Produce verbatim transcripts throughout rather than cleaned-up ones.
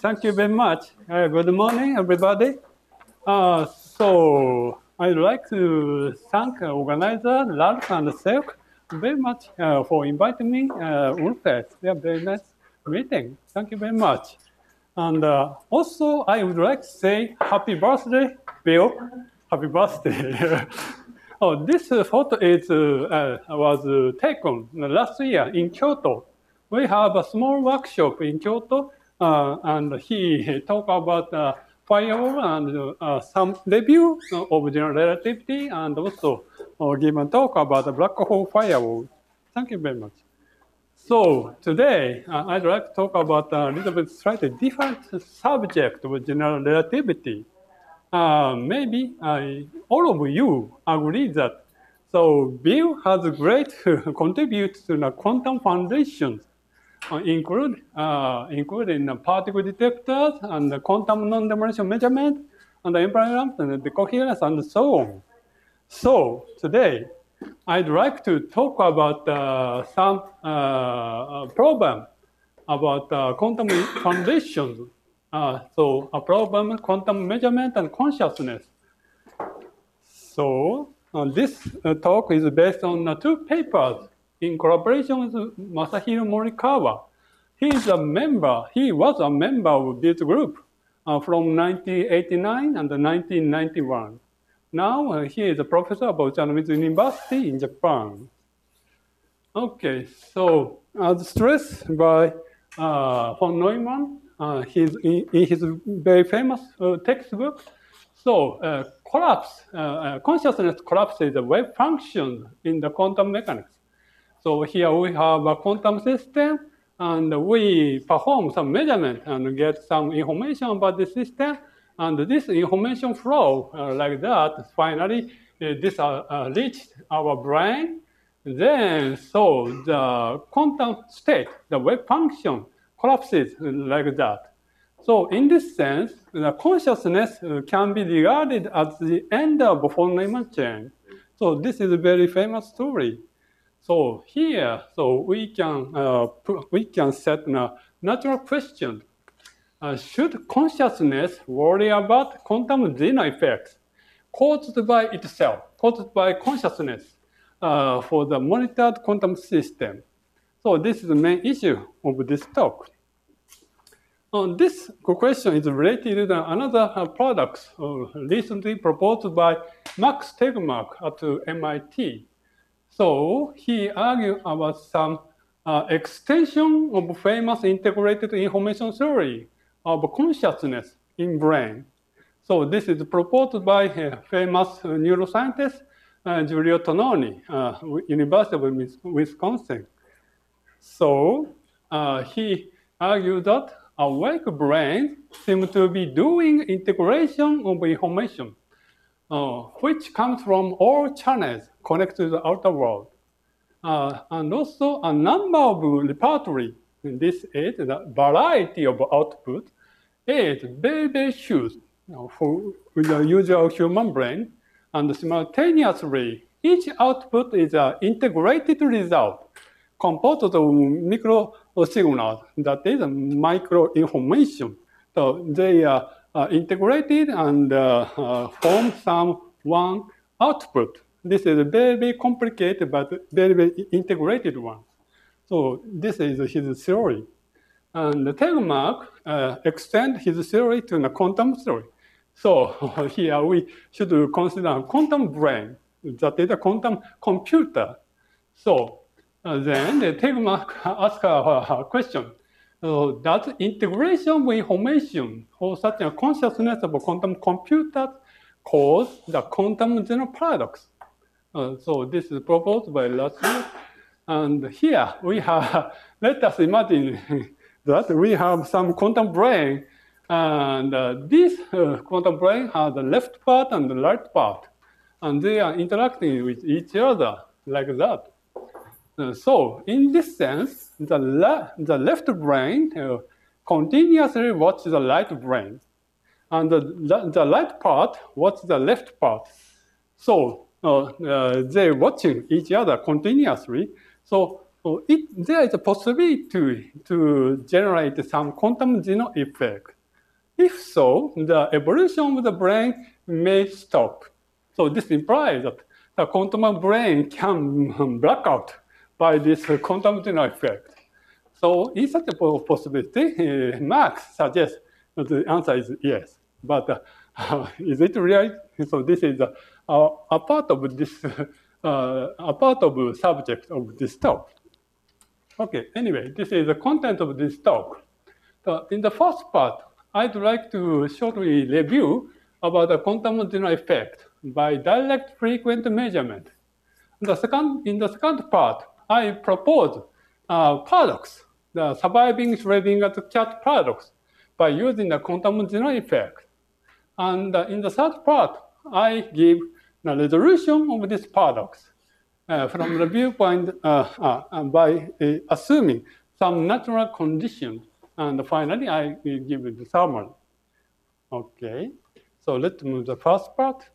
thank you very much. Uh, good morning, everybody. Uh, so I'd like to thank uh, organizer Ralph and Silk very much uh, for inviting me. Uh, Ulfest, they are very nice meeting. Thank you very much. And uh, also, I would like to say happy birthday, Bill. Happy birthday. Oh, this uh, photo is uh, uh, was uh, taken last year in Kyoto. We have a small workshop in Kyoto, uh, and he talked about uh, firewall and uh, some review of general relativity, and also uh, give a talk about the black hole firewall. Thank you very much. So today, uh, I'd like to talk about a little bit slightly different subject of general relativity. Uh, maybe uh, all of you agree that so Bill has great contribute to the quantum foundations, uh, include uh, including the particle detectors and the quantum non-dimensional measurement and the invariance and the coherence and so on. So today, I'd like to talk about uh, some uh, problem about uh, quantum foundations. Uh, so a problem, quantum measurement and consciousness. So uh, this uh, talk is based on uh, two papers in collaboration with Masahiro Morikawa. He is a member, he was a member of this group uh, from nineteen eighty-nine and nineteen ninety-one. Now uh, he is a professor at Uchanomizu University in Japan. Okay, so as stressed by uh, von Neumann, uh, his, in, in his very famous uh, textbook, so uh, collapse, uh, uh, consciousness collapses the wave function in the quantum mechanics. So here we have a quantum system, and we perform some measurement and get some information about the system, and this information flow uh, like that, finally, uh, this uh, uh, reached our brain. Then, so the quantum state, the wave function, collapses like that. So in this sense, the consciousness can be regarded as the end of von Neumann chain. So this is a very famous story. So here, so we can uh, we can set a natural question: uh, should consciousness worry about quantum zero effects caused by itself, caused by consciousness? Uh, for the monitored quantum system. So this is the main issue of this talk. Uh, this question is related to another uh, product uh, recently proposed by Max Tegmark at uh, M I T. So he argued about some uh, extension of famous integrated information theory of consciousness in brain. So this is proposed by a famous uh, neuroscientist, Uh, Giulio Tononi, uh, University of Wisconsin. So uh, he argued that awake brains seem to be doing integration of information, uh, which comes from all channels connected to the outer world. Uh, and also a number of repertory, in this is the variety of output, is very, very huge, you know, for the usual human brain. And simultaneously, each output is an integrated result composed of micro signals, that is micro information. So they are uh, integrated and uh, uh, form some one output. This is a very, very complicated but very, very integrated one. So this is his theory. And Tegmark uh, extends his theory to the quantum theory. So here we should consider a quantum brain, that is a quantum computer. So uh, then the Tegmark asks a, a question. Uh, does integration of information for such a consciousness of a quantum computer cause the quantum zero paradox? Uh, so this is proposed by Russell. And here we have, let us imagine that we have some quantum brain. And uh, this uh, quantum brain has the left part and the right part. And they are interacting with each other like that. Uh, so in this sense, the, le the left brain uh, continuously watches the right brain. And the, the, the right part watches the left part. So uh, uh, they're watching each other continuously. So So it, there is a possibility to, to generate some quantum genome effect. If so, the evolution of the brain may stop. So this implies that the quantum brain can black out by this quantum genome effect. So in such a possibility, uh, Max suggests that the answer is yes. But uh, is it real? So this is a, a, a part of this, uh, a part of the subject of this talk. Okay, anyway, this is the content of this talk. So in the first part, I'd like to shortly review about the quantum genome effect by direct frequent measurement. In the second, in the second part, I propose a paradox, the surviving Schrödinger's cat paradox, by using the quantum genome effect. And uh, in the third part, I give the resolution of this paradox uh, from the viewpoint uh, uh, by uh, assuming some natural conditions. And finally, I will give the summary. Okay, so let's move the first part.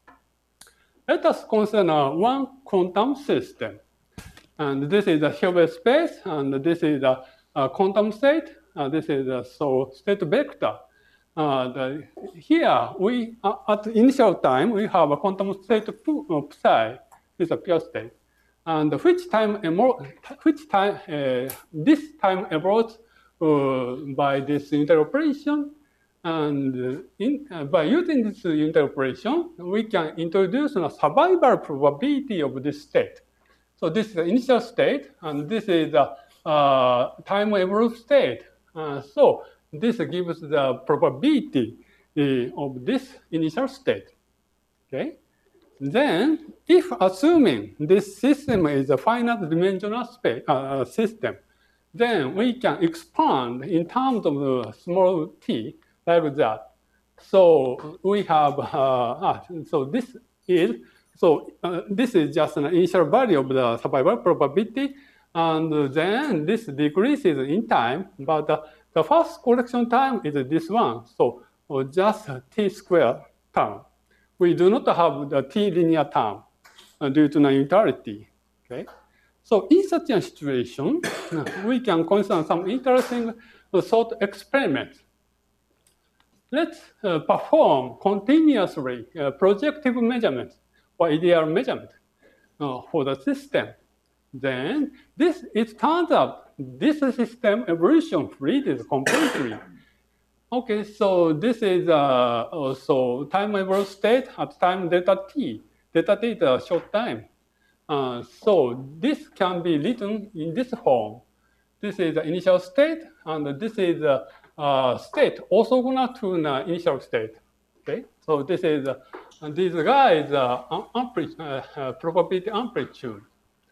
Let us consider one quantum system. And this is the Hilbert space, and this is the uh, quantum state. Uh, this is the so state vector. Uh, the, here, we uh, at the initial time, we have a quantum state of psi, is a pure state. And which time, which time uh, this time evolves uh, by this interoperation. And in, uh, by using this interoperation, we can introduce a survival probability of this state. So this is the initial state, and this is the uh, time evolved state. Uh, so this gives the probability uh, of this initial state. Okay. Then, if assuming this system is a finite dimensional space, uh, system, then we can expand in terms of the small t like that. So we have, uh, ah, so this is, so uh, this is just an initial value of the survival probability, and then this decreases in time, but uh, the first correction time is this one, so uh, just t squared term. We do not have the t linear term uh, due to non-neutrality, okay? So in such a situation, we can consider some interesting uh, thought experiments. Let's uh, perform continuously uh, projective measurements or ideal measurement uh, for the system. Then this, it turns out this system evolution freezes completely. Okay, so this is uh, also time evolved state at time delta t. Delta t is a short time. Uh, so this can be written in this form. This is the initial state, and this is the uh, state orthogonal to the initial state. Okay, so this is uh, this guy is uh, ampli uh, uh, probability amplitude.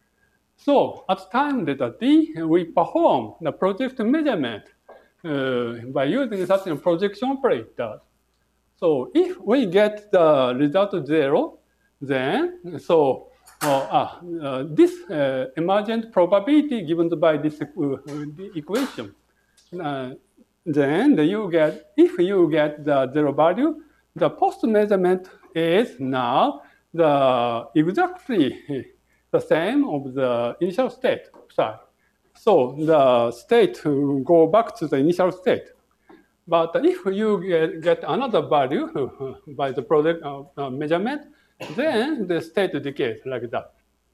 So at time delta t, we perform the projective measurement uh, by using certain projection operators. So if we get the result zero, then so uh, uh, this uh, emergent probability given by this uh, the equation, uh, then you get, if you get the zero value, the post measurement is now the exactly the same of the initial state psi. So the state will go back to the initial state. But if you get, get another value by the product uh, uh, measurement, then the state decays like that.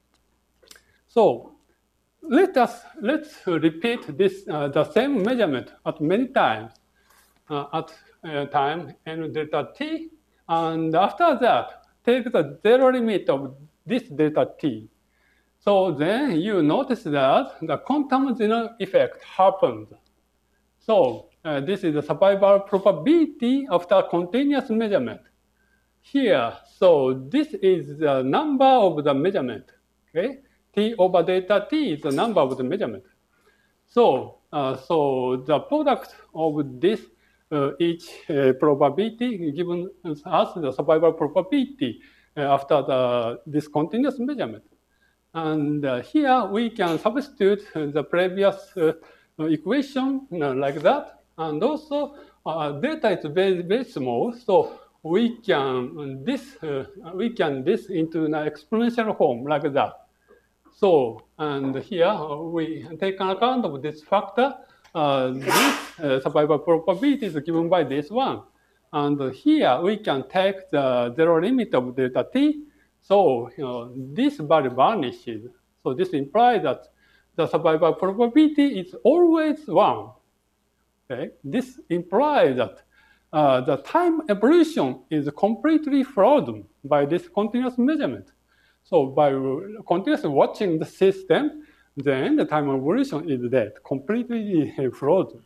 So let us let's repeat this uh, the same measurement at many times uh, at uh, time n delta t, and after that take the zero limit of this delta t. So then you notice that the quantum genome effect happens. So uh, this is the survival probability after continuous measurement. Here, so this is the number of the measurement. Okay, t over delta t is the number of the measurement. So, uh, so the product of this uh, each uh, probability given us the survival probability uh, after the this continuous measurement. And uh, here we can substitute the previous uh, equation you know, like that. And also uh, data is very, very small, so we can this uh, we can this into an exponential form like that. So, and here uh, we take an account of this factor. Uh, this uh, survival probability is given by this one. And here we can take the zero limit of delta t. So, you know, this value vanishes. So this implies that the survival probability is always one. Okay? This implies that uh, the time evolution is completely frozen by this continuous measurement. So by continuously watching the system, then the time evolution is dead, completely frozen.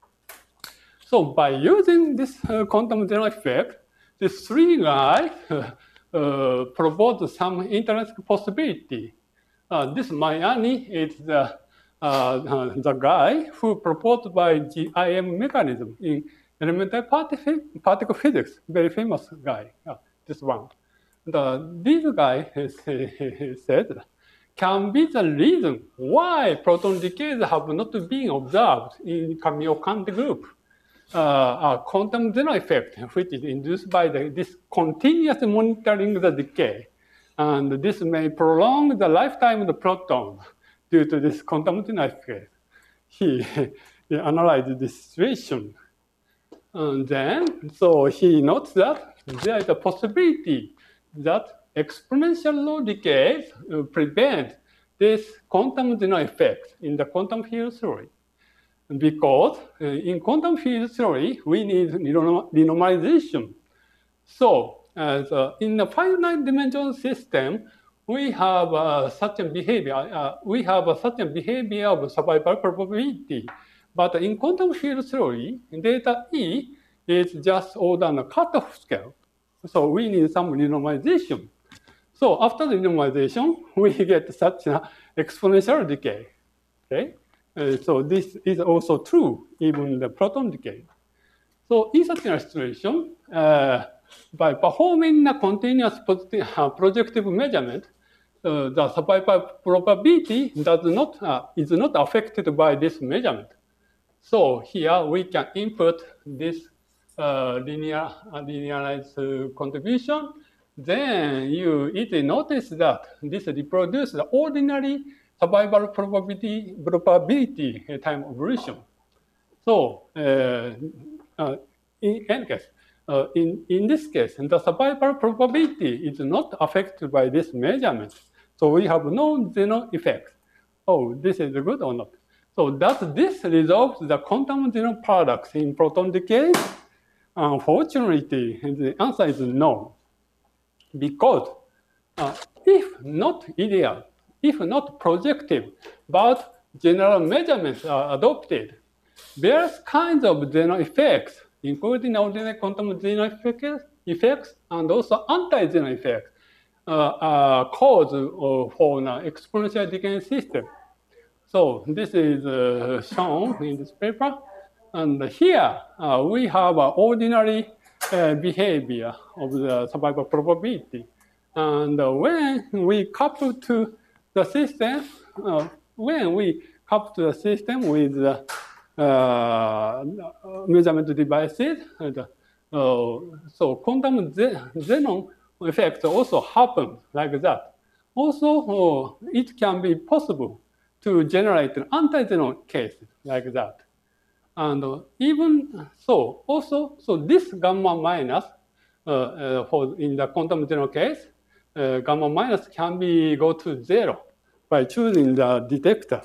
So by using this uh, quantum zero effect, these three guys uh, uh, propose some interesting possibility. Uh, this Mayani is the, uh, uh, the guy who proposed by G I M mechanism in elementary particle, particle physics, very famous guy, uh, this one. The, this guy said can be the reason why proton decays have not been observed in Kamiokande group. Uh, a quantum zero effect, which is induced by the, this continuous monitoring the decay. And this may prolong the lifetime of the proton due to this quantum zero effect. He, he analyzed this situation. And then, so he notes that there is a possibility that exponential law decays uh, prevent this quantum zero effect in the quantum field theory. Because uh, in quantum field theory, we need renormalization. So as, uh, in the finite dimensional system, we have uh, such a behavior. Uh, we have a certain behavior of survival probability. But in quantum field theory, delta E is just order on a cutoff scale. So we need some renormalization. So after the renormalization, we get such an exponential decay. Okay? Uh, so this is also true, even the proton decay. So in such a situation, uh, by performing a continuous positive, uh, projective measurement, uh, the survival probability does not, uh, is not affected by this measurement. So here we can input this uh, linear, uh, linearized uh, contribution. Then you easily notice that this reproduces the ordinary survival probability, probability uh, time evolution. So uh, uh, in any case, uh, in, in this case, the survival probability is not affected by this measurement. So we have no zero effect. Oh, this is good or not? So does this resolve the quantum zero paradox in proton decay? Unfortunately, the answer is no. Because uh, if not ideal, if not projective, but general measurements are adopted, various kinds of zero effects, including ordinary quantum zero effects and also anti-zero effects, uh, are caused uh, for an exponential decay system. So this is uh, shown in this paper. And here uh, we have an ordinary uh, behavior of the survival probability. And uh, when we couple to the system, uh, when we couple to the system with the uh, measurement devices, and, uh, so quantum xenon effects also happen like that. Also, uh, it can be possible to generate an anti-xenon case like that. And uh, even so, also, so this gamma minus, uh, uh, for in the quantum zero case, uh, gamma minus can be go to zero by choosing the detector.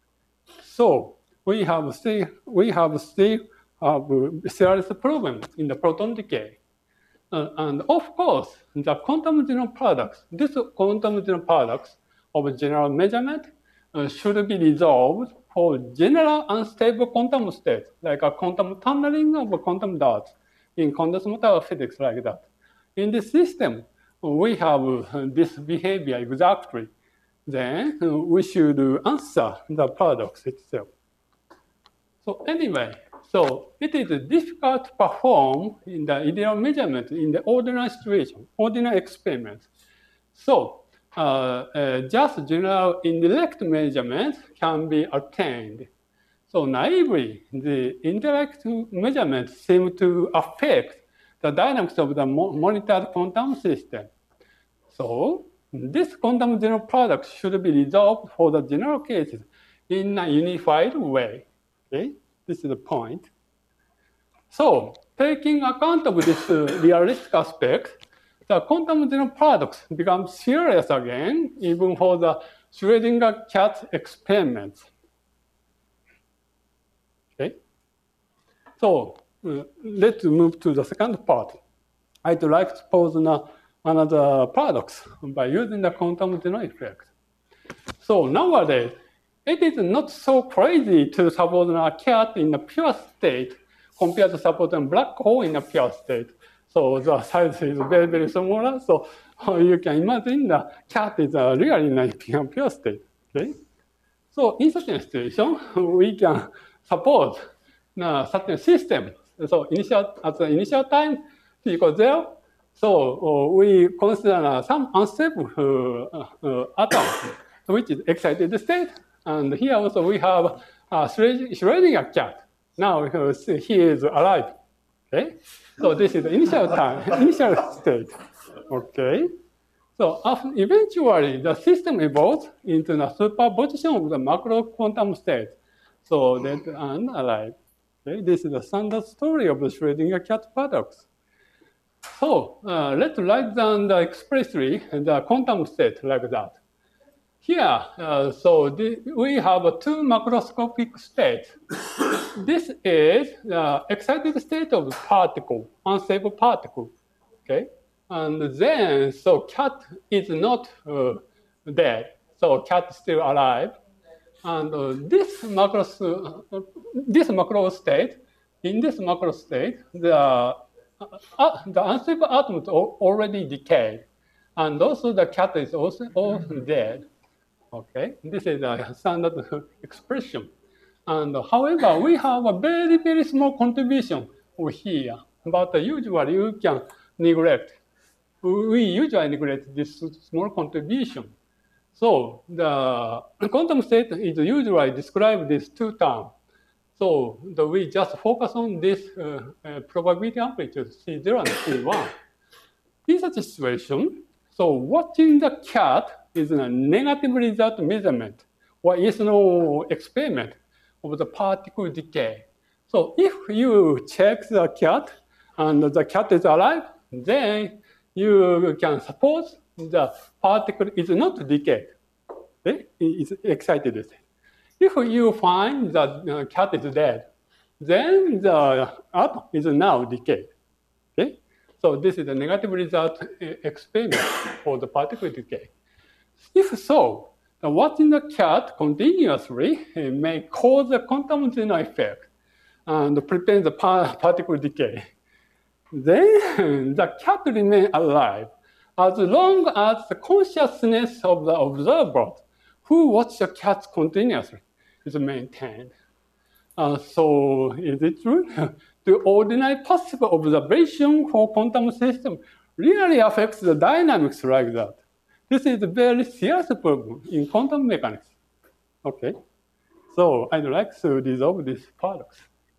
So we have still, we have still have a serious problem in the proton decay. Uh, and of course, the quantum zero paradox, this quantum zero paradox of general measurement uh, should be resolved for general unstable quantum states, like a quantum tunneling of quantum dots in condensed matter physics like that. In this system, we have uh, this behavior exactly. Then uh, we should answer the paradox itself. So anyway, so it is difficult to perform in the ideal measurement in the ordinary situation, ordinary experiments. So uh, uh, just general indirect measurements can be attained. So naively, the indirect measurements seem to affect the dynamics of the mo monitored quantum system. So this quantum general product should be resolved for the general cases in a unified way. Okay, this is the point. So, taking account of this uh, realistic aspect, the quantum general products become serious again, even for the Schrödinger cat experiments. Okay, so uh, let's move to the second part. I'd like to pose now another paradox by using the quantum general effect. So nowadays, it is not so crazy to suppose a cat in a pure state compared to supposing a black hole in a pure state. So the size is very, very smaller. So you can imagine the cat is uh, really in a pure state. Okay? So in such a situation, we can suppose uh, such a system. So initial, at the initial time, t equals zero. So uh, we consider uh, some unstable uh, uh, atom, which is excited state. And here also we have a Schrödinger cat. Now uh, he is alive. Okay, so this is the initial time, initial state. Okay, so after, eventually the system evolves into the superposition of the macro quantum state. So that and alive. Okay, this is the standard story of the Schrödinger cat paradox. So uh, let's write down the expressly the quantum state like that. Here, uh, so the, we have a two macroscopic states. This is the excited state of the particle, unstable particle. Okay, and then so cat is not uh, dead, so cat is still alive. And uh, this macro uh, this macro state, in this macro state, the uh, the unstable atoms already decayed, and also the cat is also, also dead. Okay, this is a standard expression. And however, we have a very, very small contribution over here, but usually you can neglect. We usually neglect this small contribution. So the quantum state is usually described as two terms. So the, we just focus on this uh, uh, probability amplitude C zero and C one. In such a situation, so watching the cat is a negative result measurement, or is no experiment of the particle decay. So if you check the cat and the cat is alive, then you can suppose the particle is not decayed. Okay? It's excited. If you find that the cat is dead, then the atom is now decayed. Okay? So this is a negative result experiment for the particle decay. If so, the watching the cat continuously may cause a quantum general effect and prevent the particle decay. Then the cat remains alive as long as the consciousness of the observer who watch the cat continuously is maintained. Uh, so is it true? The ordinary possible observation for quantum system really affects the dynamics like that. This is a very serious problem in quantum mechanics. Okay, so I'd like to resolve this paradox.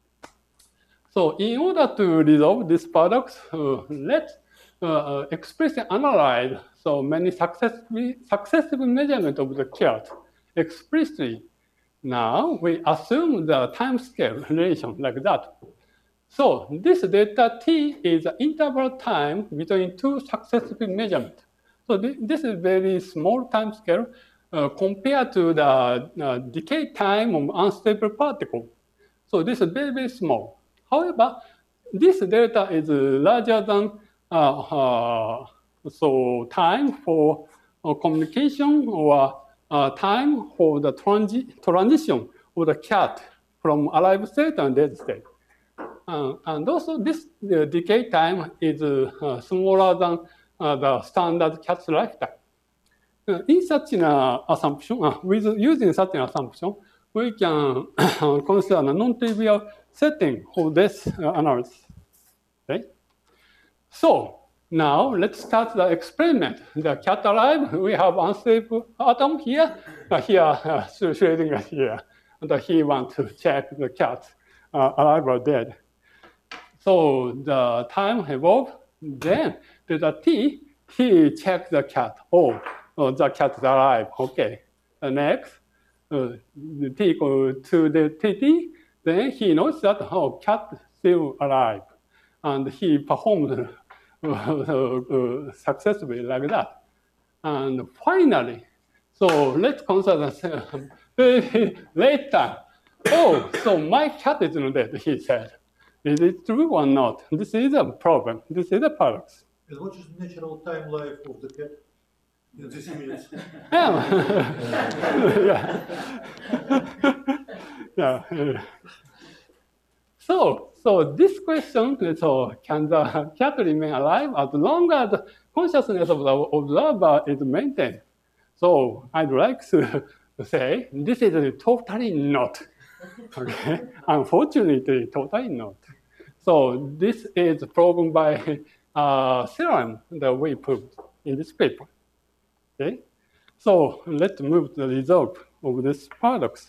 So in order to resolve this paradox, uh, let's uh, express and analyze so many successive, successive measurements of the cat explicitly. Now we assume the time scale relation like that. So this delta t is the interval time between two successive measurements. So th this is very small time scale uh, compared to the uh, decay time of unstable particle. So this is very, very small. However, this delta is larger than uh, uh, so time for uh, communication or uh, time for the transi transition of the cat from alive state and dead state. Uh, and also this uh, decay time is uh, smaller than uh, the standard cat's lifetime. Uh, in such an uh, assumption, uh, with using such an assumption, we can consider a non-trivial setting for this uh, analysis. Okay? So now let's start the experiment. The cat alive, we have unstable atom here, uh, here uh, Schrödinger here, and uh, he wants to check the cat uh, alive or dead. So the time evolved, then to the t, he checked the cat. Oh, oh, the cat is alive. Okay. Uh, next, uh, the T equal to the T T. Then he knows that oh, cat is still alive, and he performed uh, uh, successfully like that. And finally, so let's consider the late time. Oh, so my cat is not dead, he said. Is it true or not? This is a problem. This is a paradox. And what is the natural time life of the cat in these minutes? yeah. yeah. So, so this question, so can the cat remain alive as long as the consciousness of the observer is maintained? So I'd like to say this is totally not. Okay? Unfortunately, totally not. So this is proven by a theorem that we proved in this paper. Okay? So let's move to the result of this paradox.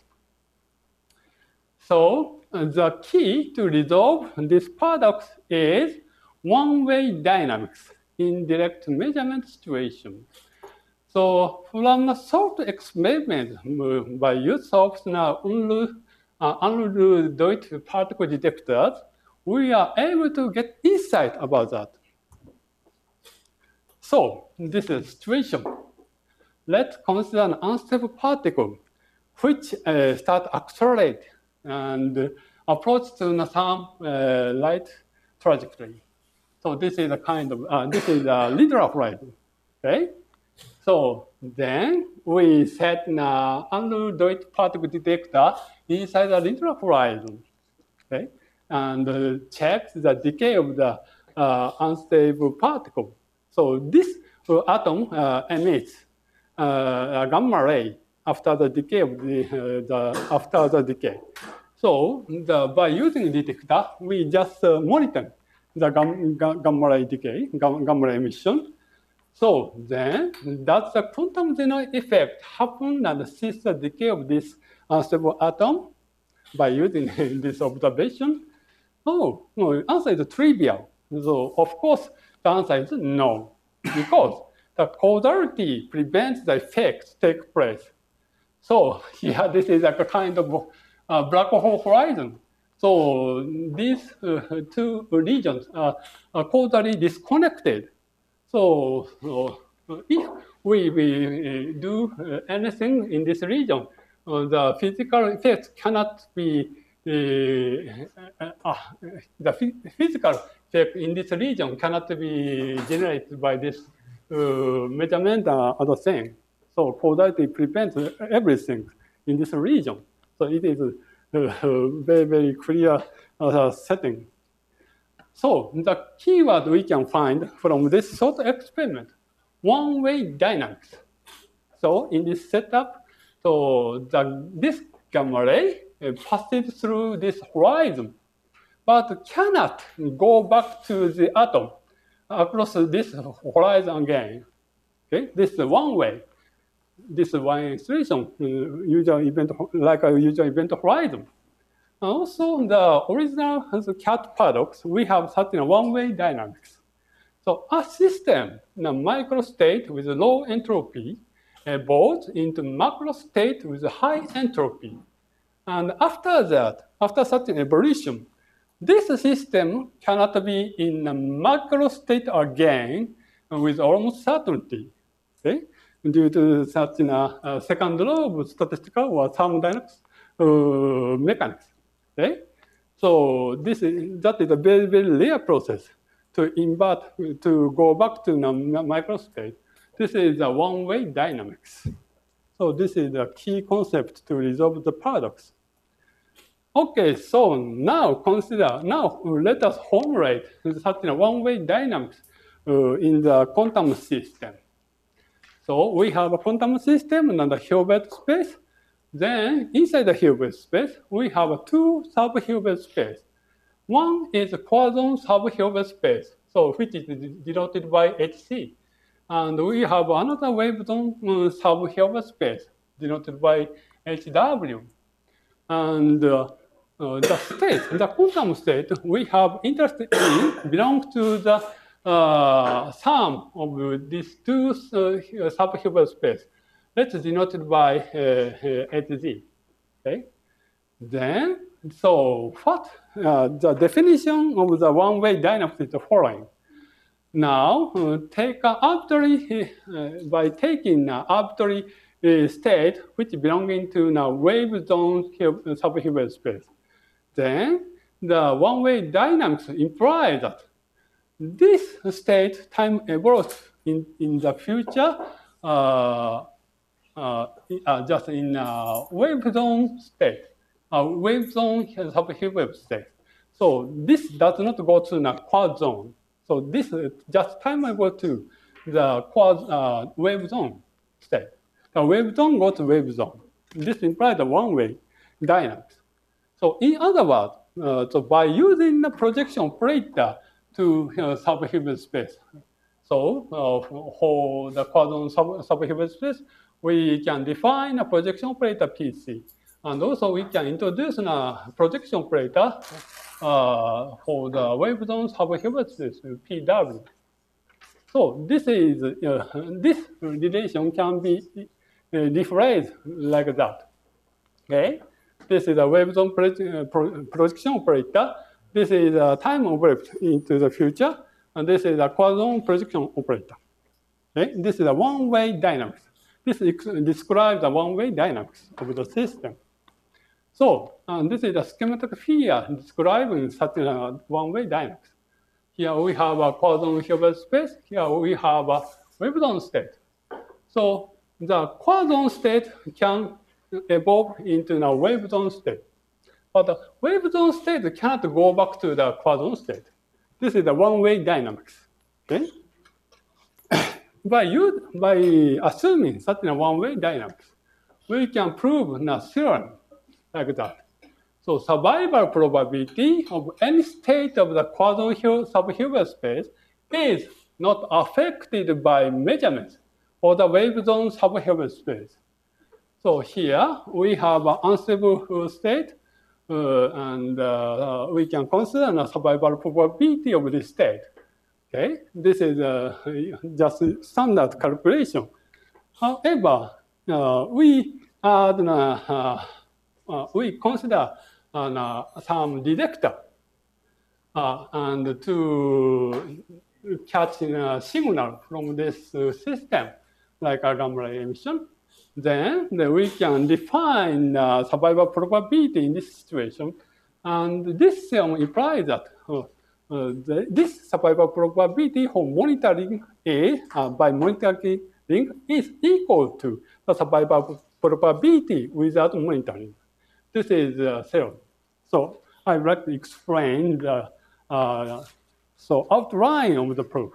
So the key to resolve this paradox is one-way dynamics in direct measurement situation. So from the thought experiment by use of the unruled particle detectors, we are able to get insight about that. So this is a situation. Let's consider an unstable particle which uh, start accelerate and approach to some uh, light trajectory. So this is a kind of, uh, this is a literal horizon, okay? So then we set an unruled particle detector inside the literal horizon, okay? And uh, check the decay of the uh, unstable particle. So this uh, atom uh, emits uh, a gamma ray after the decay of the, uh, the after the decay. So the, by using detector, we just uh, monitor the gam, gam, gamma ray decay, gam, gamma ray emission. So then, does the quantum Zener effect happen and cease the decay of this unstable atom by using this observation? Oh, no, the answer is trivial. So of course, the answer is no, because the causality prevents the effects take place. So here, this is like a kind of uh, black hole horizon. So these uh, two regions are, are causally disconnected. So, so if we, we do anything in this region, uh, the physical effects cannot be uh, uh, uh, the physical effect in this region cannot be generated by this uh, measurement or other thing. So causality prevents everything in this region. So it is a, a very, very clear uh, setting. So the keyword we can find from this thought experiment, one-way dynamics. So in this setup, so the, this gamma ray passes through this horizon, but cannot go back to the atom across this horizon again. Okay, this is one way. This is one illustration, usual event, like a usual event horizon. Also, the original cat paradox, we have certain one-way dynamics. So a system in a micro state with low entropy evolves into macro state with high entropy. And after that, after certain evolution, this system cannot be in a macro state again with almost certainty, okay? Due to certain uh, second law of statistical or thermodynamics uh, mechanics. Okay? So this is, that is a very, very rare process to invert, to go back to the microstate. This is a one-way dynamics. So this is the key concept to resolve the paradox. Okay, so now consider, now let us formulate certain one-way dynamics uh, in the quantum system. So we have a quantum system and a Hilbert space. Then inside the Hilbert space, we have two sub-Hilbert space. One is a quantum sub-Hilbert space, so which is denoted by H C. And we have another wavezone uh, sub-Hilbert space denoted by H W. And uh, uh, the state, the quantum state we have interested in belongs to the uh, sum of these two uh, subhuman space. Let's denote it by uh, uh, H Z. Okay. Then, so what uh, the definition of the one-way dynamics is the following. Now, uh, take an arbitrary, uh, by taking an arbitrary uh, state which belonging to a wave zone subhuman space, then the one-way dynamics imply that this state time evolves in, in the future uh, uh, uh, just in a wave zone state, a wave zone subhuman state. So this does not go to the quad zone. So this is just time evolves to the quad uh, wave zone state. The wave zone goes to wave zone. This implies the one-way dynamics. So in other words, uh, so by using the projection operator to uh, subhuman space, so uh, for the quadrant sub subhuman space, we can define a projection operator P C, and also we can introduce a projection operator uh, for the wave zone subhuman space P W. So this is uh, this relation can be uh, rephrased like that. Okay. This is a wave zone projection operator. This is a time enveloped into the future. And this is a quadrant projection operator. Okay? This is a one-way dynamics. This describes the one-way dynamics of the system. So um, this is a schematic figure describing such a one-way dynamics. Here we have a quadrant Hilbert space. Here we have a wave zone state. So the quadrant state can evolve into a wave zone state. But the wave zone state cannot go back to the quadrant state. This is the one-way dynamics. Okay? by, use, by assuming such a one-way dynamics, we can prove a theorem like that. So survival probability of any state of the quadrant subhuman space is not affected by measurements for the wave zone subhuman space. So here we have an unstable state, uh, and uh, we can consider the survival probability of this state. Okay, this is uh, just standard calculation. However, uh, we add, uh, uh, we consider uh, some detector uh, and to catch a signal from this uh, system, like a gamma ray emission. Then, then we can define uh, survival probability in this situation. And this theorem implies that uh, uh, the, this survival probability for monitoring A uh, by monitoring is equal to the survival probability without monitoring. This is the theorem. So I'd like to explain the uh, so outline of the proof.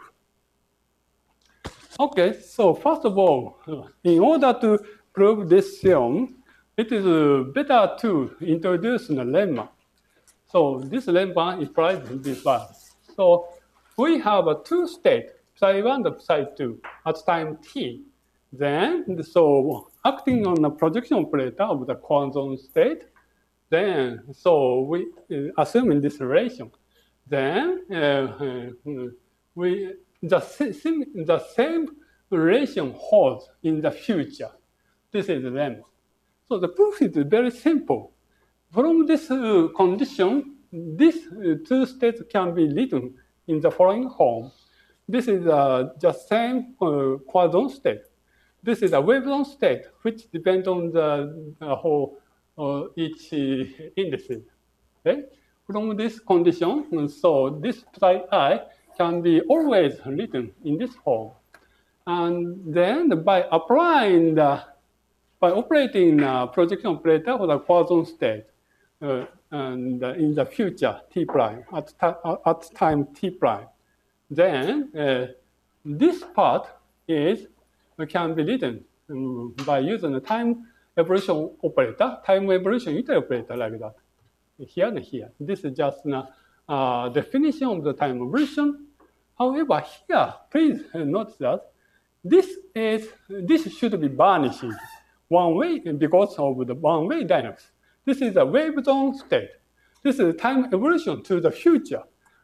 Okay, so first of all, in order to prove this theorem, it is better to introduce the lemma. So this lemma implies this part. So we have a two state, psi one and psi two, at time t. Then, so acting on the projection operator of the quantum state, then, so we uh, assuming this relation, then uh, uh, we the, the same relation holds in the future. This is the lemma. So the proof is very simple. From this uh, condition, these uh, two states can be written in the following form. This is uh, just same uh, quadrant state. This is a wave zone state, which depends on the uh, whole uh, each uh, indices. Okay? From this condition, so this psi I can be always written in this form. And then by applying the, by operating the projection operator for the quadrant state uh, and uh, in the future t prime, at, at time t prime, then uh, this part is can be written um, by using the time evolution operator, time evolution unit operator like that. Here and here. This is just a uh, definition of the time evolution. However, here, please note that this is this should be vanished one way because of the one-way dynamics. This is a wave zone state. This is time evolution to the future.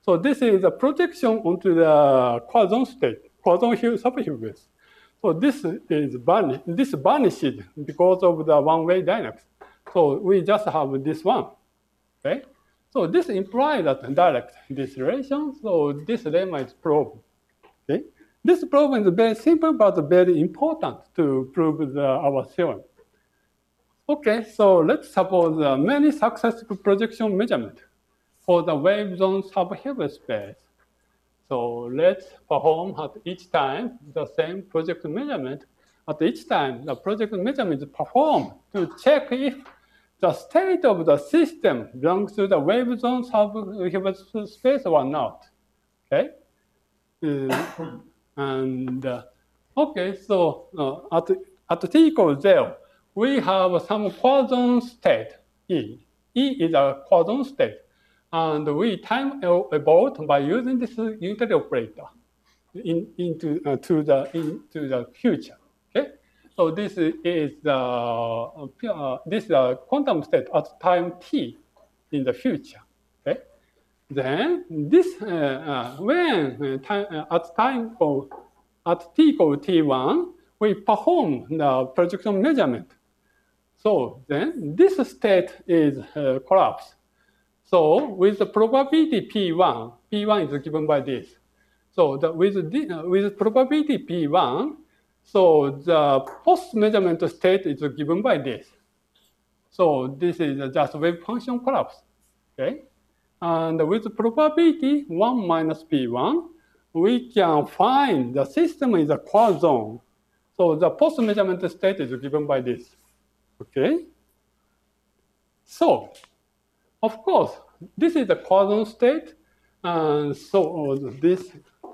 So this is a projection onto the quadrant state, quadrant Hughes subheuris. So this is vanish, this vanishes because of the one-way dynamics. So we just have this one. Okay? So this implies that direct deceleration. So this lemma is proven. Okay? This problem is very simple but very important to prove the, our theorem. Okay, so let's suppose uh, many successful projection measurements for the wave zone subheuris space. So let's perform at each time the same projection measurement. At each time, the projection measurement is performed to check if the state of the system belongs to the wave zone subheuris space or not. Okay, uh, and uh, okay, so uh, at at t equals zero, we have some quadrant state E. E is a quadrant state. And we time evolved by using this unitary operator in, into uh, to the into the future. Okay, so this is the uh, this is a quantum state at time t in the future. Okay, then this uh, uh, when uh, time, uh, at time equal, at t equal t one, we perform the projection measurement. So then this state is uh, collapsed. So with the probability P one, P one is given by this. So the, with, the, uh, with probability P one, so the post-measurement state is given by this. So this is just wave function collapse. Okay? And with probability one minus P one, we can find the system is a quadrant. So the post-measurement state is given by this. Okay? So, of course, this is the quadrant state. And so this,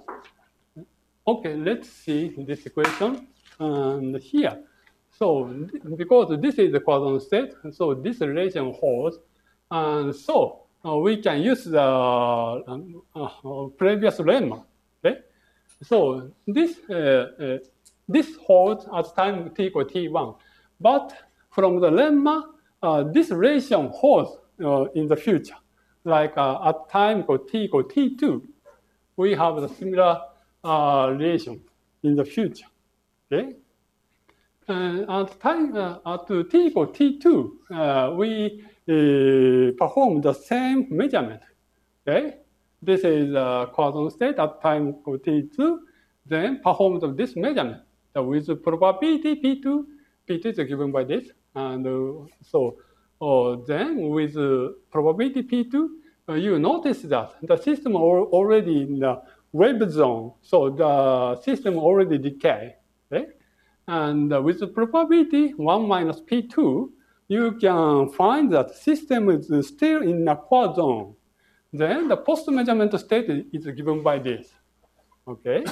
okay, let's see this equation. And here, so because this is the quadrant state, so this relation holds. And so uh, we can use the uh, uh, previous lemma. Okay? So this, uh, uh, this holds at time t equal t one. But from the lemma, uh, this relation holds uh, in the future. Like uh, at time equal t equal t two, we have the similar uh, relation in the future. Okay? And at time uh, at t equal t two, uh, we uh, perform the same measurement. Okay? This is a quadrant state at time equal t two, then perform this measurement. So with probability P two, P two is given by this. And uh, so uh, then with uh, probability P two, uh, you notice that the system are already in the wave zone. So the system already decay. Okay? And uh, with the probability one minus P two, you can find that system is still in a quadrant. Then the post-measurement state is given by this. Okay?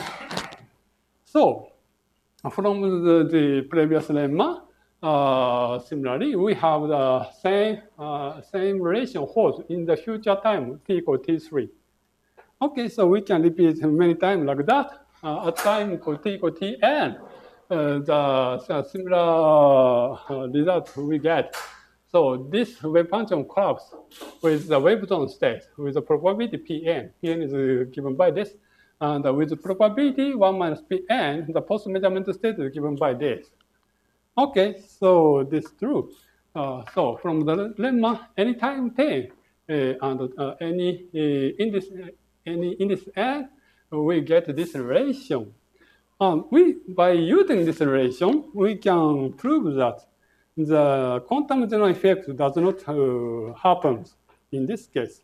So from the, the previous lemma, uh, similarly, we have the same, uh, same relation holds in the future time, t equal t three. Okay, so we can repeat many times like that. Uh, at time equal t equal tn, uh, the, the similar uh, result we get. So this wave function collapse with the wave zone state with the probability Pn. Pn is given by this. And with the probability one minus Pn, the post-measurement state is given by this. Okay, so this is true. Uh, so from the lemma, anytime t uh, and uh, any uh, in this any in this n, we get this relation. Um, we by using this relation, we can prove that the quantum zero effect does not uh, happen in this case.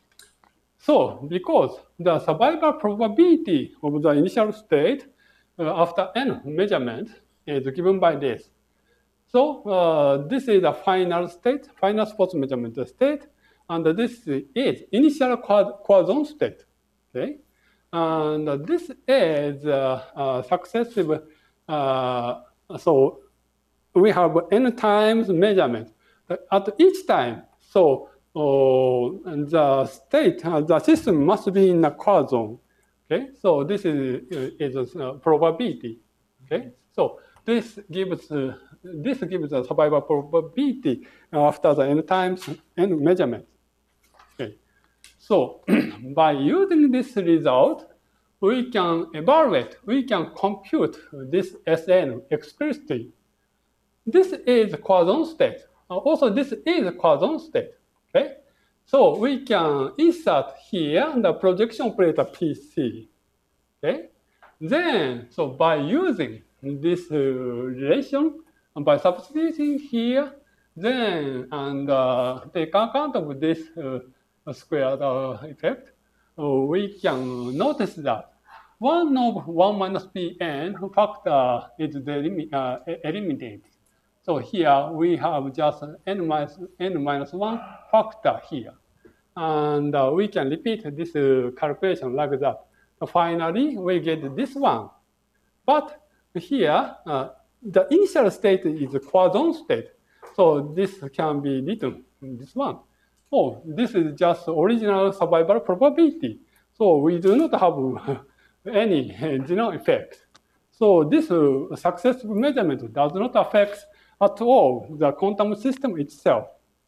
So because the survival probability of the initial state uh, after n measurement is given by this. So uh, this is the final state, final spot measurement state, and this is initial quadrant state. Okay, and this is uh, uh, successive. Uh, so we have n times measurement at each time. So uh, the state, uh, the system must be in a quadrant. Okay, so this is is a probability. Okay, so this gives uh, this gives a survival probability after the n times n measurement. Okay, So by using this result, we can evaluate, we can compute this S N explicitly. This is quadrant state. Also, this is quadrant state. Okay? So we can insert here the projection operator P C. Okay? Then, so by using this uh, relation, by substituting here, then and uh, take account of this uh, squared uh, effect, uh, we can notice that one of one minus Pn factor is delim uh, eliminated. So here we have just n minus, n minus one factor here. And uh, we can repeat this uh, calculation like that. So finally, we get this one. But here, uh, the initial state is a quadrant state. So this can be written in this one. Oh, this is just original survival probability. So we do not have any general effect. So this uh, successful measurement does not affect at all the quantum system itself.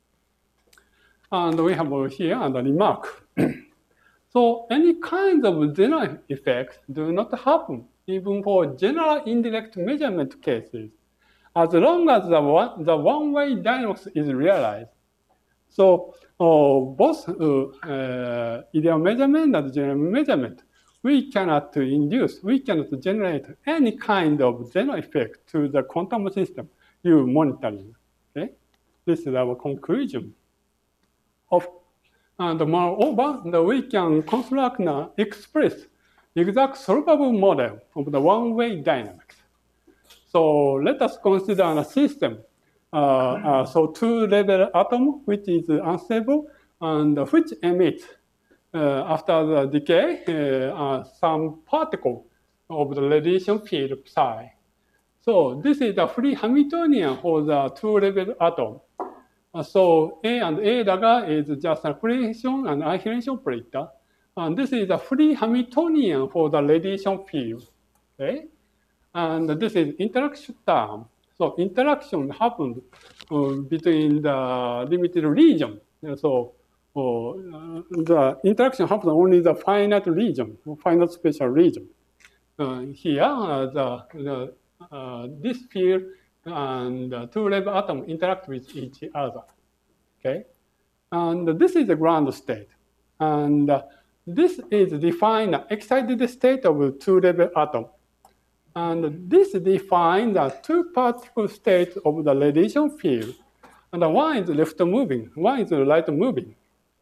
And we have here and a remark. So any kind of general effects do not happen even for general indirect measurement cases, as long as the one, the one-way dynamics is realized. So uh, both uh, uh, ideal measurement and general measurement, we cannot induce, we cannot generate any kind of general effect to the quantum system you monitoring. Okay? This is our conclusion. Of, and moreover, we can construct an express exact solvable model of the one-way dynamics. So let us consider a system. Uh, uh, so two-level atom, which is unstable and which emits uh, after the decay uh, uh, some particle of the radiation field psi. So this is the free Hamiltonian for the two-level atom. Uh, so A and A dagger is just an accretion and annihilation operator. And this is a free Hamiltonian for the radiation field. Okay? And this is interaction term. So interaction happens uh, between the limited region. And so uh, the interaction happens only the finite region, finite spatial region. Uh, here, uh, the, the, uh, this field and the two-level atom interact with each other. Okay, and this is the ground state, and uh, this is defined excited state of two-level atom, and this defines the two-particle state of the radiation field, and one is left moving, one is right moving.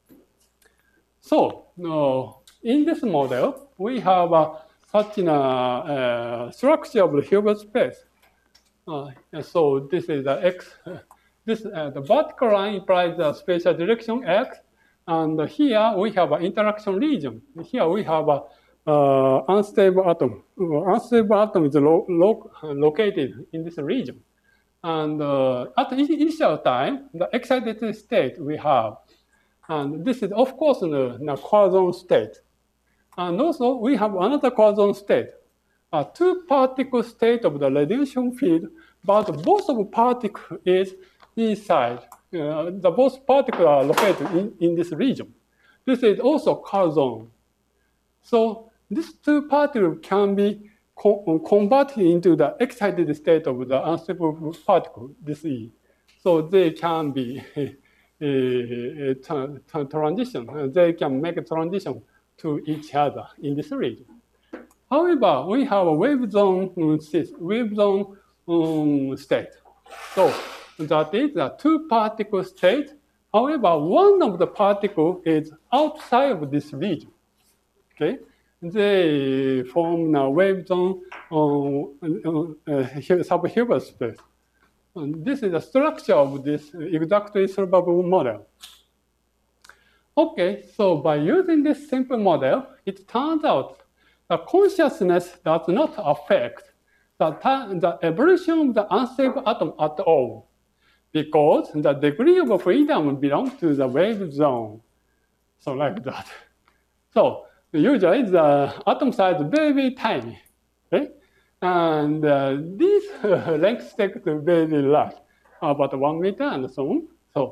So uh, in this model, we have uh, such a uh, structure of the Hilbert space. Uh, so this is the x. This uh, the vertical line implies the spatial direction x, and here we have an interaction region. Here we have a uh, unstable atom. Uh, unstable atom is lo lo located in this region, and uh, at the initial time, the excited state we have, and this is of course the, the quadrant state, and also we have another quadrant state. A two-particle state of the radiation field, but both of particles is inside. Uh, the both particles are located in, in this region. This is also Carl zone. So these two particles can be co converted into the excited state of the unstable particle, this E. So they can be a, a, a transition. They can make a transition to each other in this region. However, we have a wave zone, um, wave zone um, state. So that is a two-particle state. However, one of the particles is outside of this region. Okay, they form a wave zone um, uh, uh, sub-Hilbert space. And this is the structure of this exactly solvable model. Okay, so by using this simple model, it turns out the consciousness does not affect the, the evolution of the unstable atom at all, because the degree of freedom belongs to the wave zone. So like that. So usually the atom size is very, very tiny. Okay? And uh, these uh, lengths take to very large, about one meter and so on. So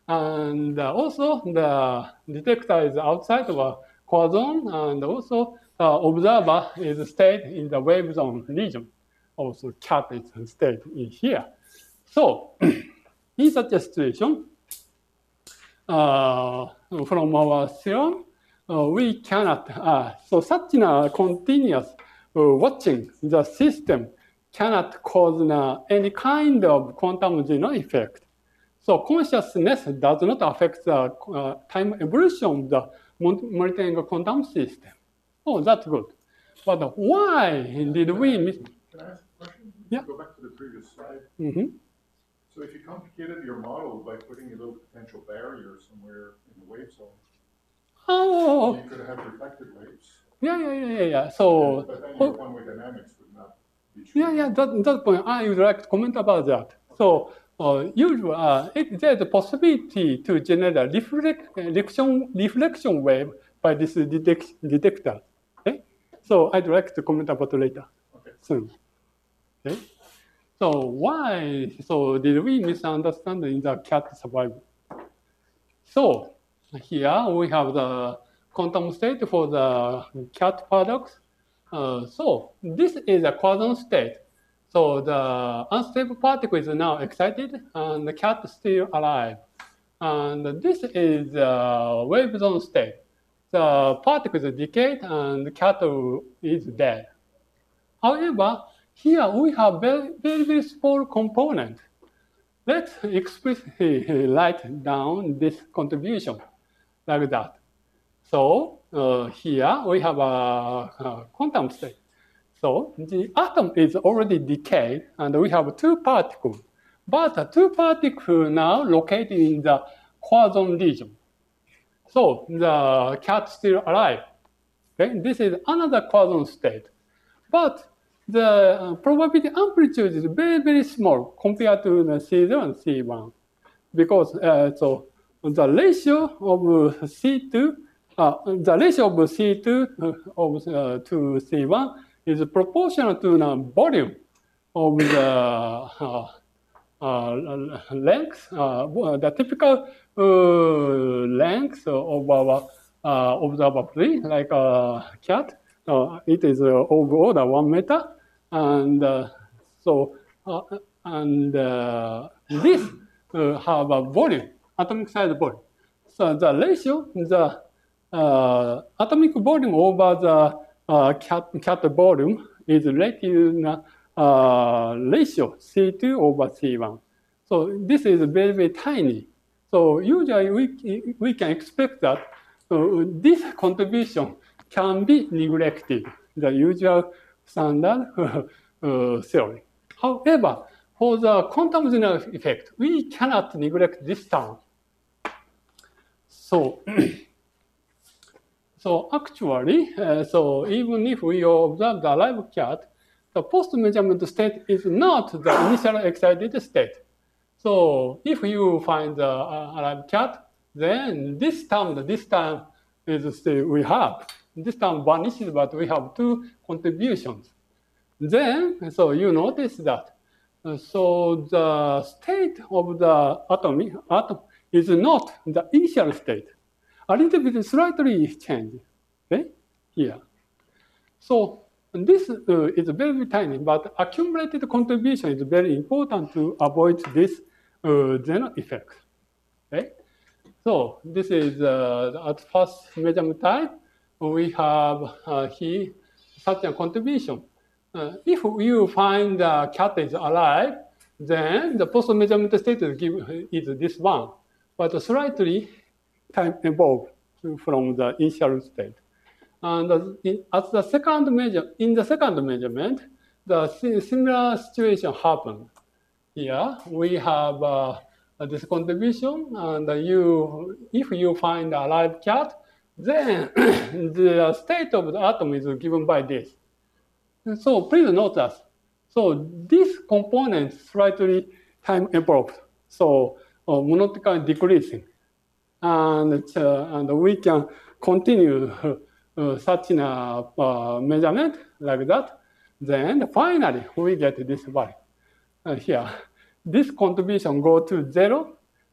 And uh, also the detector is outside of a core zone, and also the observer is stayed in the wave zone region. Also, cat is stayed in here. So, in such a situation, uh, from our theorem, uh, we cannot, uh, so such a continuous uh, watching the system cannot cause uh, any kind of quantum Zeno effect. So consciousness does not affect the uh, time evolution of the Montenegro quantum system. Oh, that's good. But why did we miss? Can I ask a question? Yeah. Go back to the previous slide. Mm-hmm. So if you complicated your model by putting a little potential barrier somewhere in the wave zone, Oh, you could have reflected waves. yeah, yeah, yeah, yeah, yeah. So, but then oh, your one-way dynamics would not be true. yeah, yeah, that, that point, I would like to comment about that. So, uh, usually, uh, it, there's a possibility to generate a reflect, reflection, reflection wave by this detect, detector. Okay? So, I'd like to comment about it later. Okay. Soon. Okay? So, why? So, did we misunderstand in the cat survival? So, here we have the quantum state for the cat paradox. Uh, so this is a quantum state. So the unstable particle is now excited and the cat is still alive. And this is a wave zone state. The particle is decayed and the cat is dead. However, here we have very, very, very small component. Let's explicitly write down this contribution like that. So uh, here we have a, a quantum state. So the atom is already decayed, and we have two particles. But the two particles now located in the core zone region. So the cat is still alive. Okay, this is another core zone state. But the uh, probability amplitude is very, very small compared to the C zero and C one. Because uh, so the ratio of C two, uh, the ratio of C two of, uh, to C one is proportional to the volume of the uh, uh, length, uh, the typical uh, length of our uh, observatory, like a cat. Uh, it is uh, of order one meter, and uh, so uh, and uh, this uh, have a volume, atomic size volume. So the ratio, the uh, atomic volume over the uh, cat, cat volume is relative uh, ratio C two over C one. So this is very, very tiny. So usually we, we can expect that uh, this contribution can be neglected, the usual standard uh, theory. However, for the quantum general effect, we cannot neglect this term. So, so actually, uh, so even if we observe the alive cat, the post-measurement state is not the initial excited state. So if you find the uh, alive cat, then this term, this term is still we have. This term vanishes, but we have two contributions. Then, so you notice that. Uh, so the state of the atom, atom is not the initial state. A little bit slightly changed, okay, here. So this uh, is very tiny, but accumulated contribution is very important to avoid this uh, Zeno effect, okay? So this is uh, at first measurement time, we have uh, here such a contribution. Uh, if you find the cat is alive, then the post-measurement state is, give, is this one, but slightly time evolved from the initial state. And in, at the second measure, in the second measurement, the similar situation happened. Here we have uh, this contribution, and you, if you find a live cat, then the state of the atom is given by this. And so please note that. So this component slightly time evolved. So uh, monotonically decreasing. And, uh, and we can continue uh, such a uh, measurement like that. Then finally, we get this value uh, here. This contribution go to zero,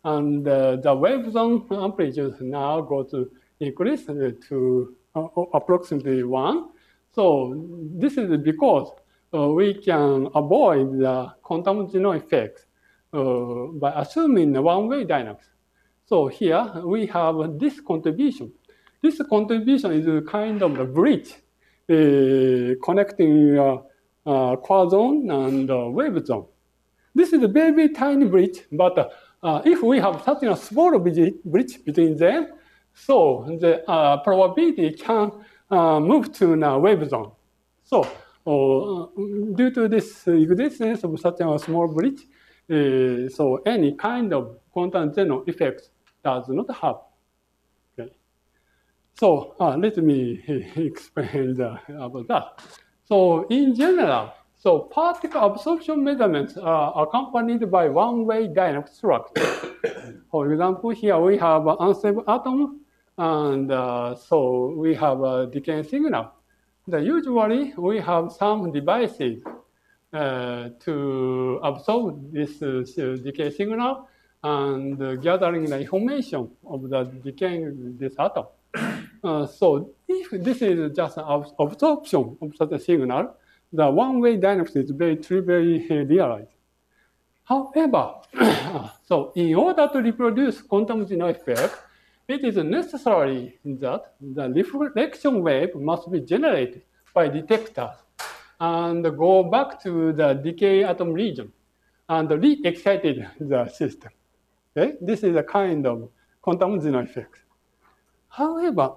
and uh, the wave zone amplitude now go to increase to uh, approximately one. So this is because uh, we can avoid the quantum Zeno effect uh, by assuming the one-way dynamics. So here we have this contribution. This contribution is a kind of the bridge uh, connecting uh, uh, quasar and uh, wave zone. This is a very tiny bridge, but uh, uh, if we have such a small bridge, bridge between them, so the uh, probability can uh, move to the wave zone. So uh, due to this existence of such a small bridge, uh, so any kind of quantum Zeno effect does not happen. Okay. So uh, let me explain the, about that. So in general, so particle absorption measurements are accompanied by one-way dynamic structure. For example, here we have an unstable atom, and uh, so we have a decay signal. The, usually, we have some devices uh, to absorb this uh, decay signal and uh, gathering the information of the decaying this atom. Uh, so if this is just an absorption of such a signal, the one-way dynamics is very trivially realized. However, so in order to reproduce quantum Zeno effect, it is necessary that the reflection wave must be generated by detectors and go back to the decay atom region and re-excited the system. Okay? This is a kind of quantum Zeno effect. However,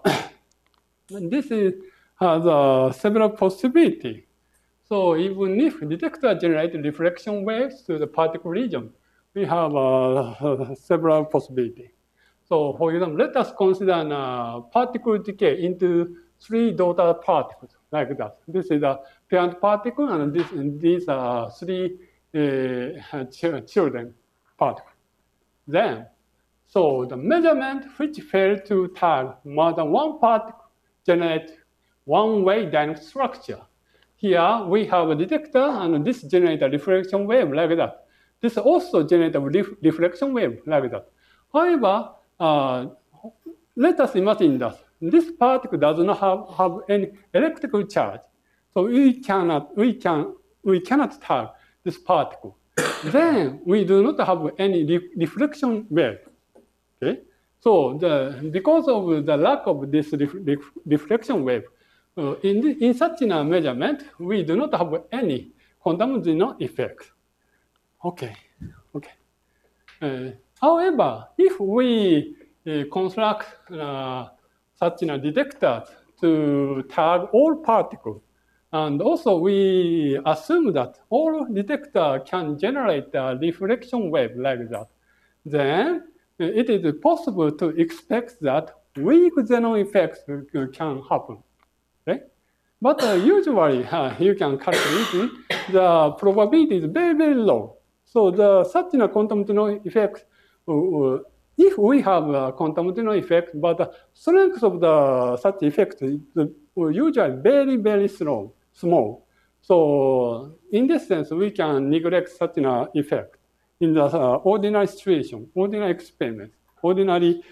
this is, has uh, several possibilities. So even if detector generated reflection waves to the particle region, we have uh, several possibilities. So for example, let us consider a particle decay into three daughter particles like that. This is a parent particle, and, this, and these are three uh, children particles. Then, so the measurement which failed to tag more than one particle generate one-way dynamic structure. Here we have a detector, and this generates a reflection wave like that. This also generates a ref reflection wave like that. However, uh, let us imagine that this particle does not have, have any electrical charge, so we cannot we can we cannot tag this particle. Then we do not have any re reflection wave. Okay, so the because of the lack of this ref ref reflection wave. Uh, in, the, in such a measurement, we do not have any quantum Zeno effect. Okay, okay. Uh, however, if we uh, construct uh, such a detector to tag all particles, and also we assume that all detector can generate a reflection wave like that, then it is possible to expect that weak Zenon effects can happen. Okay? But uh, usually uh, you can calculate it, the probability is very, very low. So the such a quantum Zeno effect, uh, uh, if we have a quantum Zeno effect, but the strength of the such effect is uh, usually very, very slow, small. So in this sense, we can neglect such an effect in the uh, ordinary situation, ordinary experiment, ordinary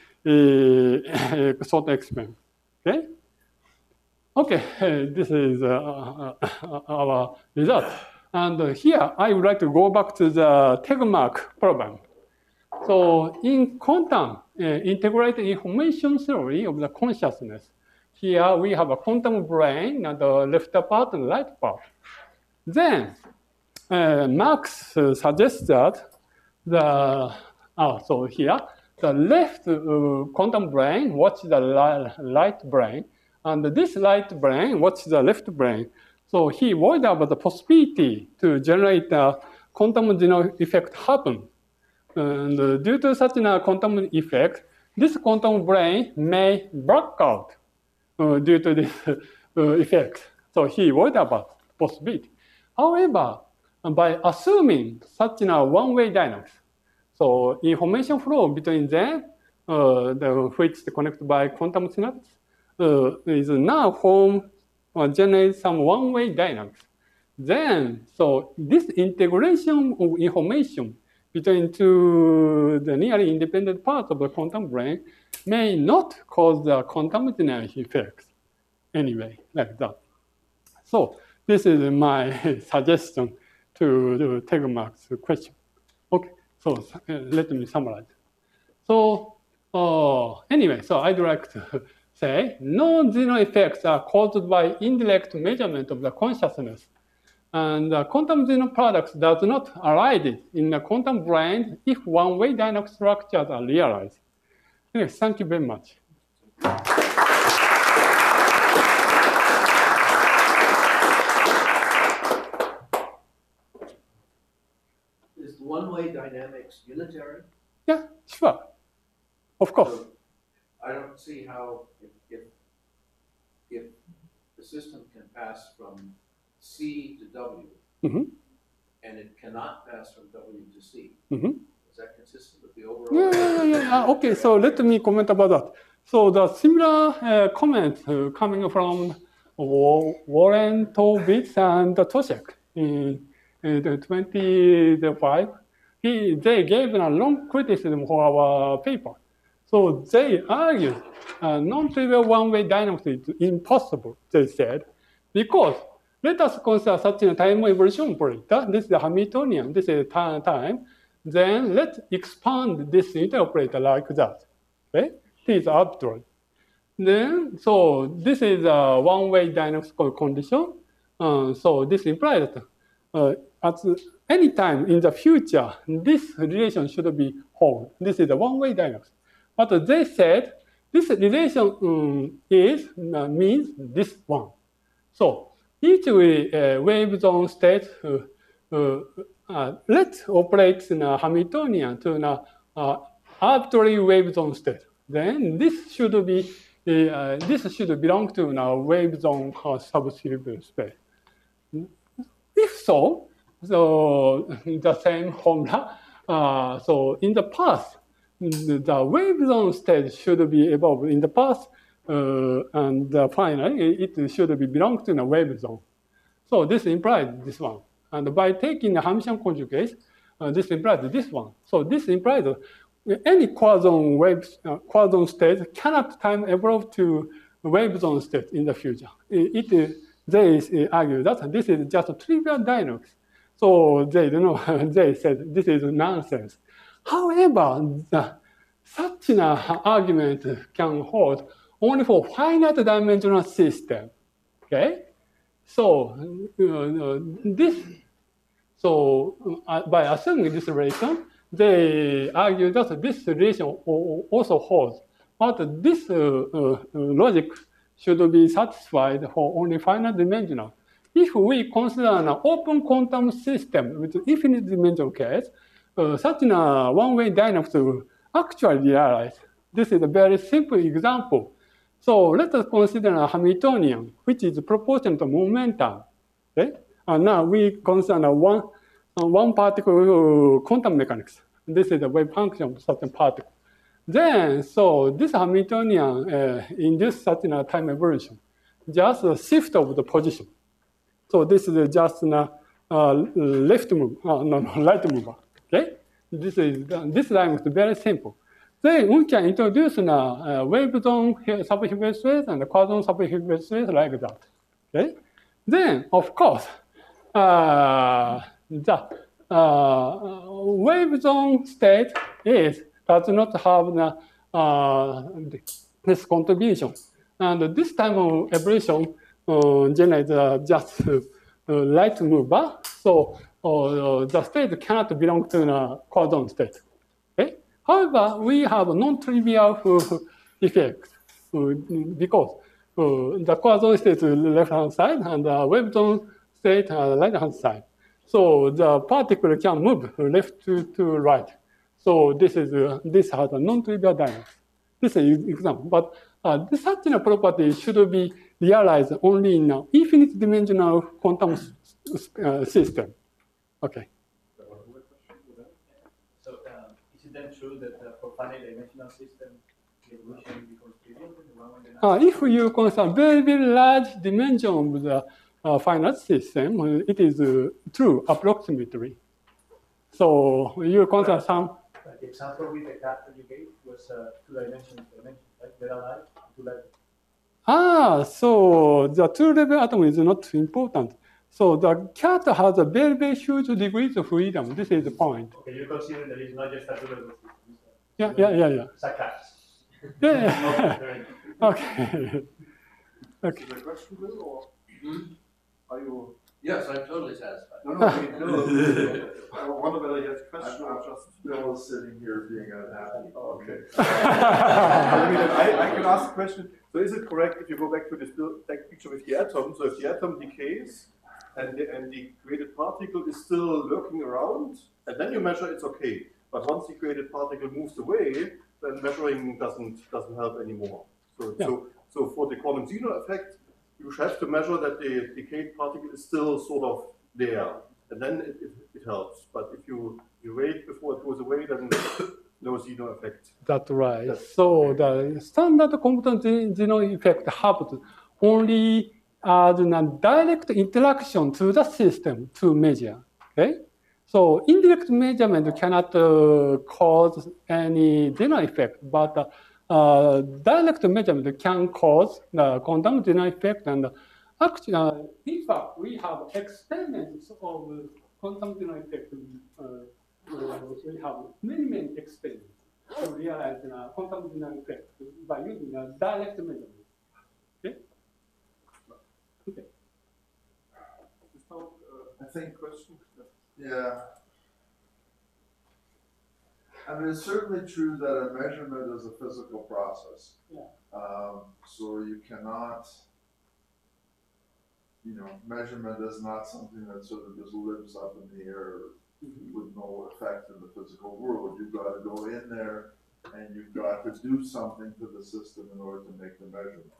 uh, sort of experiment. Okay? Okay, uh, this is uh, uh, our result. And uh, here, I would like to go back to the Tegmark problem. So in quantum uh, integrated information theory of the consciousness, here we have a quantum brain and the left part and right part. Then uh, Marx uh, suggests that the, oh, so here, the left uh, quantum brain watches the right brain, and this right brain watches the left brain. So he worried about the possibility to generate a quantum Zeno effect happen. And uh, due to such a quantum effect, this quantum brain may black out uh, due to this uh, effect. So he worried about possibility. However, by assuming such a one-way dynamics, so information flow between them, uh, the, which is connected by quantum synapse, uh, is now form or generate some one-way dynamics. Then, so this integration of information between two the nearly independent parts of the quantum brain may not cause the quantum generation effects anyway, like that. So this is my suggestion to, to take Mark's question. Okay, so uh, let me summarize. So uh, anyway, so I'd like to say non-zero effects are caused by indirect measurement of the consciousness. And the quantum zero products does not arise in the quantum brain if one-way dynamic structures are realized. Anyway, thank you very much. Is one-way dynamics unitary? Yeah, sure. Of course. So I don't see how if, if, if the system can pass from C to W, Mm-hmm. and it cannot pass from W to C. Mm-hmm. Is that consistent with the overall? Yeah, yeah, yeah, yeah. Okay, so let me comment about that. So the similar uh, comment uh, coming from Warren Tovitz and Toshek in, in the twenty-five, he, they gave a long criticism for our paper. So they argued uh, non-trivial one-way dynamics is impossible, they said, because let us consider such a time evolution operator. This is the Hamiltonian, this is time. Then let's expand this unit operator like that. Okay? This is arbitrary. Then, so this is a one-way dynamics condition. Uh, so this implies that uh, at any time in the future, this relation should be whole. This is a one-way dynamics. But they said this relation um, is uh, means this one. So each uh, wave zone state uh, uh, uh, let's operate in a Hamiltonian to an uh, arbitrary wave zone state. Then this should be uh, this should belong to a wave zone uh, subscript space. If so, so the same formula. Uh, so in the past, the wave zone state should be evolved in the past. Uh, and uh, finally, it should be belong to a wave zone. So this implies this one. And by taking the Hermitian conjugate, uh, this implies this one. So this implies that any quasi wave uh, quasi state cannot time evolve to wave zone state in the future. It, it they argue that this is just a trivial dynamics. So they you know they said this is nonsense. However, the, such an argument can hold only for finite dimensional system. Okay, so uh, this so uh, by assuming this relation, they argue that this relation also holds, but this uh, uh, logic should be satisfied for only finite dimensional. If we consider an open quantum system with infinite dimensional case, uh, such a one-way dynamics will actually realize. This is a very simple example. So let us consider a Hamiltonian, which is proportional to momentum. Okay? And now we consider one, uh, one particle quantum mechanics. This is a wave function of certain particle. Then, so this Hamiltonian uh, induces such a time evolution, just a shift of the position. So this is just a uh, left move, uh, no, no, right mover. Okay? This is this line is very simple. Then we can introduce a uh, wave zone subhypothetical space and a quasi subhypothetical space like that. Okay? Then, of course, uh, the uh, wave zone state is does not have the, uh, this contribution, and this time of evolution uh, generates uh, just uh, light mover. So uh, the state cannot belong to a quasi state. Okay? However, we have a non-trivial uh, effect uh, because uh, the quasi state is left-hand side and the wave zone state on the right-hand side. So the particle can move left to, to right. So this is uh, this has a non-trivial dynamics. This is an example, but uh, this such a property should be realized only in an infinite dimensional quantum uh, system. Okay. So uh, is it then true that uh, for finite dimensional system, the evolution becomes trivial in the one-way dynamics? Uh, if you consider very very large dimension of the uh, finite system, uh, it is uh, true approximately. So you consider some. Uh, The example with the cat that you gave was uh, two-dimensional dimension, right? Dead alive, two level. Ah, so the two-level atom is not important. So the cat has a very, very huge degrees of freedom. This is the point. Okay, you consider that it's not just a two-level system. it's a- Yeah, yeah, yeah, yeah. It's a cat. Yeah, Okay, yeah. very good. Okay. Okay. Is the question, Bill, or are you? Yes, I'm totally satisfied. No, no, I mean, no. I wonder whether you have a question or just. Bill is sitting here being unhappy. Okay. I mean, I, I can ask a question. So is it correct if you go back to this bill- back picture with the atom? So if the atom decays and the, and the created particle is still lurking around, and then you measure, it's okay. But once the created particle moves away, then measuring doesn't doesn't help anymore. So Yeah. so so for the quantum zero effect, you have to measure that the decayed particle is still sort of there, and then it, it, it helps. But if you you wait before it goes away, then no zero effect. That's right. That's- So the standard computer zero effect happens only as a direct interaction to the system to measure. Okay. So indirect measurement cannot uh, cause any zero effect, but uh, uh, direct measurement can cause the quantum zero effect. And actually, uh, in fact, we have experiments of quantum zero effect. Uh, uh, we have many, many experiments to realize the quantum zero effect by using a direct measurement. Okay. Okay. Is now, uh, I think, question? yeah. I mean, it's certainly true that a measurement is a physical process. Yeah. Um, so you cannot, you know, measurement is not something that sort of just lives up in the air with no effect in the physical world. You've got to go in there and you've got to do something to the system in order to make the measurement.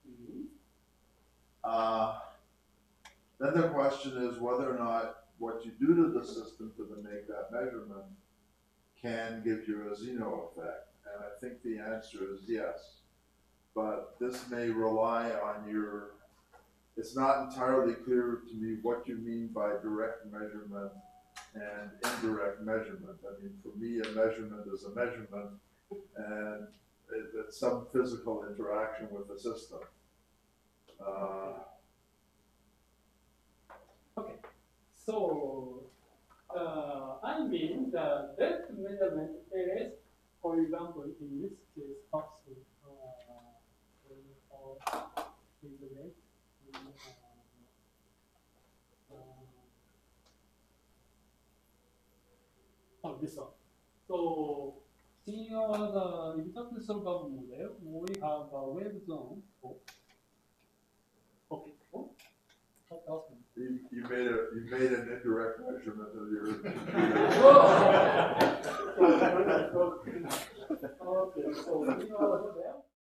Uh, then the question is whether or not what you do to the system to the- make that measurement can give you a Zeno effect. And I think the answer is yes. But this may rely on your, it's not entirely clear to me what you mean by direct measurement and indirect measurement. I mean, for me, a measurement is a measurement, and it, it's some physical interaction with the system. Uh, Okay. So, uh, I mean the direct measurement is, for example, in this case, also, uh, or indirect, uh, oh, this one. So, in our exact solver model, we have a wave zone. Oh. Okay. Oh. That's awesome. you, you made a, you made an indirect measurement of your. Okay, so we are there.